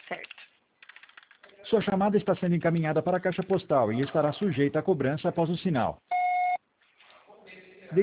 Certo. Sua chamada está sendo encaminhada para a caixa postal e estará sujeita à cobrança após o sinal.